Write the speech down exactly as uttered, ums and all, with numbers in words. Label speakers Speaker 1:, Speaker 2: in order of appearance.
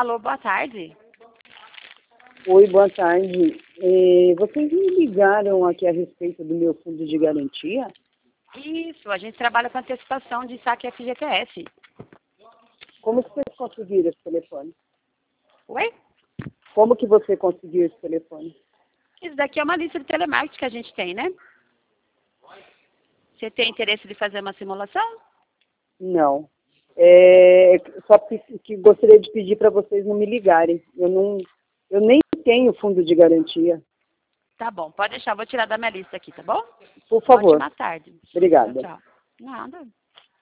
Speaker 1: Alô, boa tarde.
Speaker 2: Oi, boa tarde. É, vocês me ligaram aqui a respeito do meu fundo de garantia?
Speaker 1: Isso, a gente trabalha com antecipação de saque F G T S.
Speaker 2: Como que vocês conseguiram esse telefone?
Speaker 1: Oi?
Speaker 2: Como que você conseguiu esse telefone?
Speaker 1: Isso daqui é uma lista de telemarketing que a gente tem, né? Você tem interesse de fazer uma simulação?
Speaker 2: Não. É, só que, que gostaria de pedir para vocês não me ligarem. Eu, não, eu nem tenho fundo de garantia.
Speaker 1: Tá bom, pode deixar, vou tirar da minha lista aqui, tá bom?
Speaker 2: Por favor.
Speaker 1: Ótima tarde.
Speaker 2: Obrigada.
Speaker 1: Tchau, tchau. Nada.